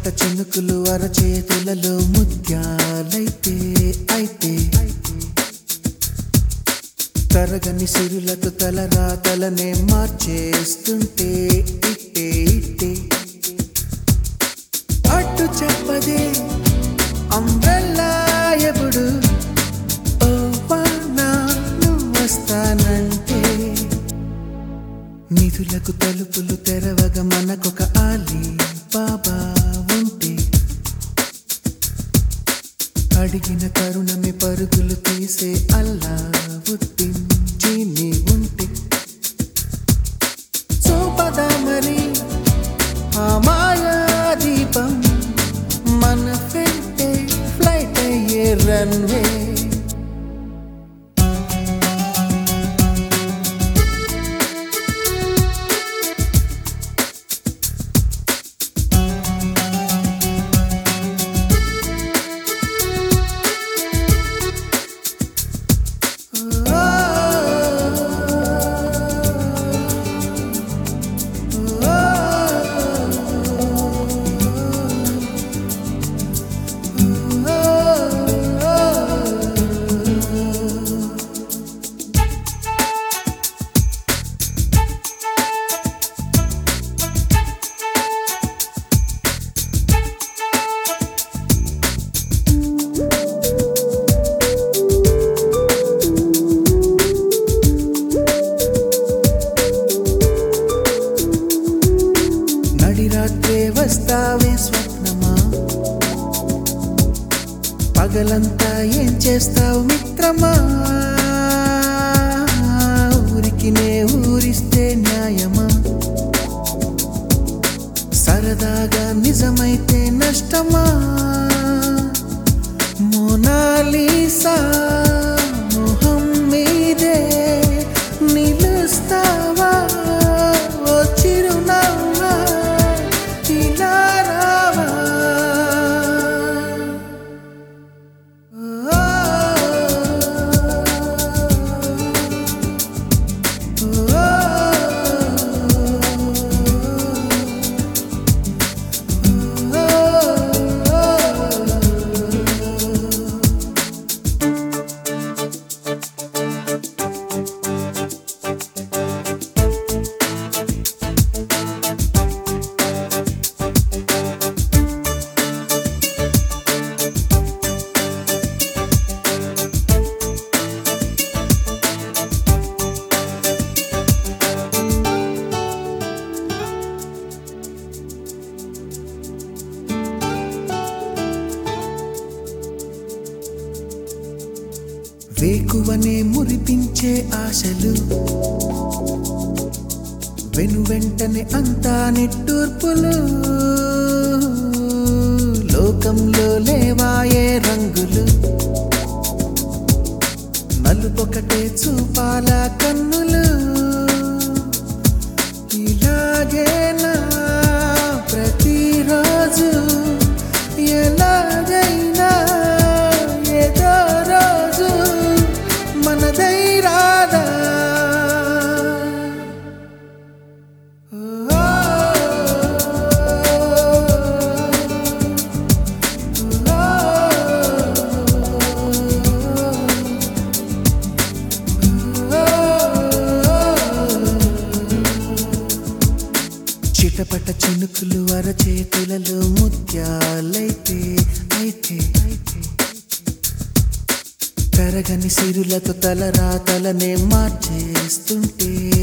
చిటపట చినుకులు అరచేతులలో ముత్యాలైతే అయితే తరగని సిరులతో తలరాతలనే మార్చేస్తుంటే ఇట్టే ఇట్టే అడ్డు చెప్పదే అంబ్రెల్లా ఎప్పుడు ఓ వానా నువ్వు వస్తానంటే నిధులకు తలుపులు తెరవగా మనకొక ఆలి బాబా ఉంటే అడిగిన తరుణమే పరుగులు తీసే అల్లావుద్దీన్ జీని ఉంటే చూపదా మరి ఆ మాయా దీపం మన వెంటే ఫ్లైట్ అయ్యే రన్వే రాత్రే వస్తావే స్వప్నమా పగలంతా ఏం చేస్తావు మిత్రమా ఊరికి నే ఊరిస్తే న్యాయమా సరదాగా నిజమైతే నష్టమా మోనాలీసా మొహం మీదే నిలుస్తావా ఓ చిరునవ్వా వేకువనే మురిపించే ఆశలు వెనువెంటనే అంతా నిట్టూర్పులు లోకంలో లేవాయే రంగులు నలుపొకటే చూపాల కన్నులు ఇలాగేనా ప్రతిరోజు ఎలాగైనా ఏదో రోజు మనదై రాదా చిటపట చినుకులు అరచేతులలో ముత్యాలైతే అయితే తరగని సిరులతో తలరాతలనే మార్చేస్తుంటే